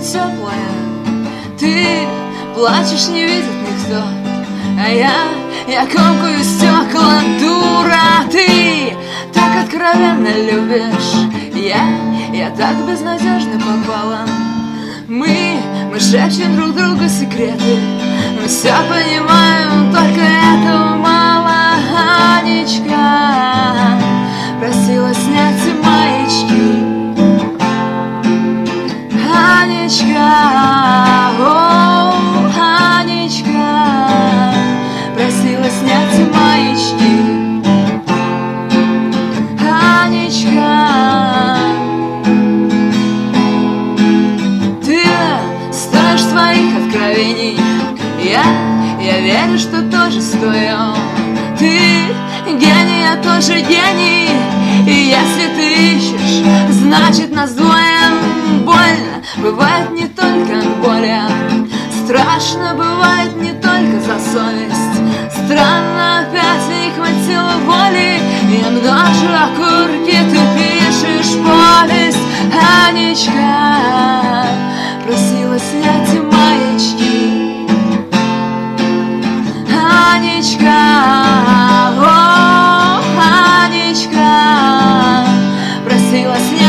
теплая. Ты плачешь, не видит никто, а я комкаю стекла, дура. Ты так откровенно любишь, я так безнадежно пополам. Мы шепчем друг другу секреты, мы все понимаем, только этого мало. Анечка просила снять маячки. Анечка, о, Анечка просила снять маячки. Анечка, ты стоишь своих откровений, я верю, что тоже стою. Ты гений, я тоже гений, и если ты ищешь, значит нас двое. Больно бывает не только от боли, страшно бывает не только за совесть. Странно, опять не хватило воли, я множу окурки, ты пишешь повесть. Анечка просила снять маячки. Анечка, о, Анечка просила снять